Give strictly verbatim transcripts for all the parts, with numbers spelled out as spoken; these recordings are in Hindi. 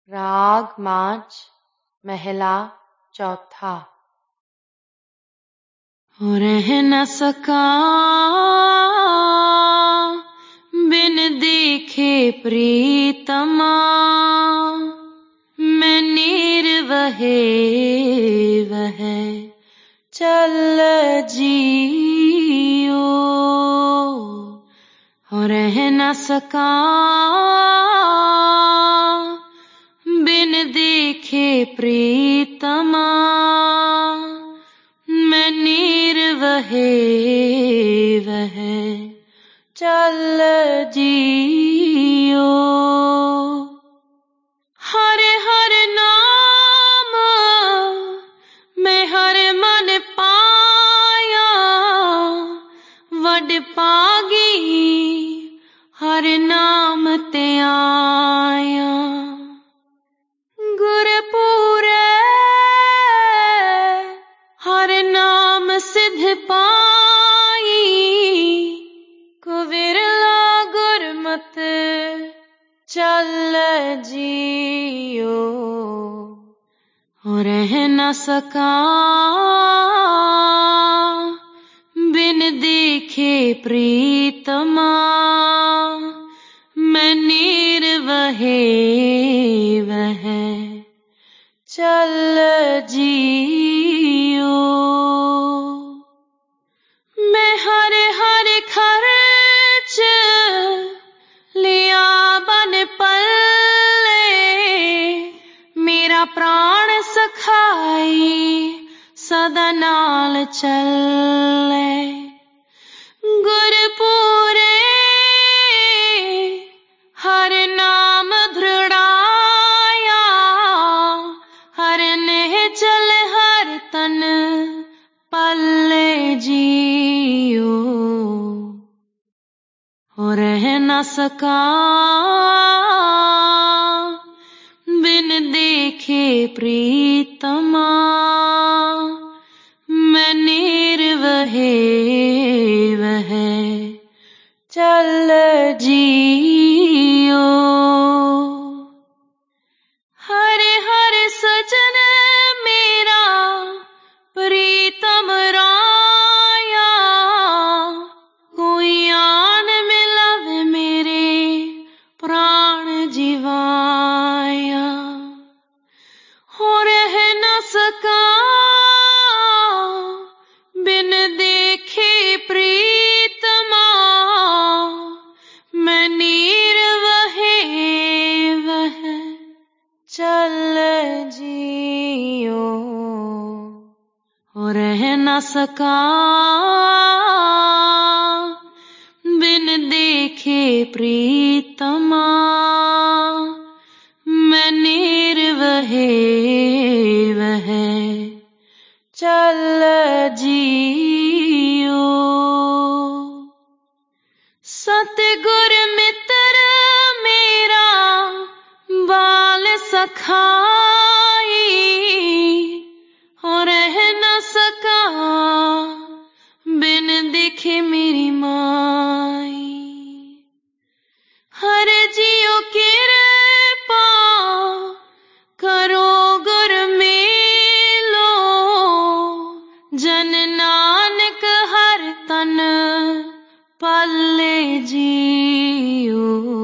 राग माच महला चौथा। रह न सका बिन देखे प्रीतमा, मैं निर्वहे वह चल जियो। रह न सका बिन देखे प्रीतमा, मैं निर्वहे वह चल जियो। हर हर नाम मैं हर मन पाया, वड पागी हर नाम ते आया। गुरपुरे हर नाम सिद्ध पाई, को विरला गुरमत चल जियो। रह न सका बिन देखे प्रीतमा, मैं निर्वहे वह चल जियो। मैं हर हर खर्च लिया बन पल्ले, मेरा प्राण सखाई सदा नाल चले। गुरपुरे हर नाम दृढ़ाया, हर निश्चल हर तन पल्ले जियो। रह न सका बिन देखे प्रीतमा, मैं निर्वहे वह चल जियो। हर हर सजन मेरा प्रीतम राया, कोई आन मिलव मेरे प्राण जीवाया। हो रह न सका बिन देखे प्रीतमा, मैं निर्वहे वह चल जियो। रह न सका बिन देखे प्रीतमा, मैं निर्वहे वह चल जियो। सतगुर मित्र मेरा बाल सखाई, रह न सका बिन देखे मेरी माई। हर जियो कृपा करो गुर मेलो, जन नानक हर तन पल्ले जियो।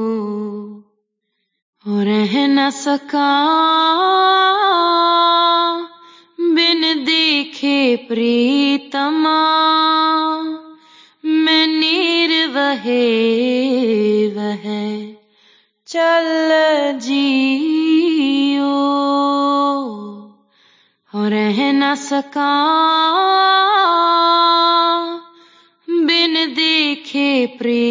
रह न सका बिन देखे प्रीतमा, मैं निर्वहे वह चल जियो। रह न सका बिन देखे प्रीतमा,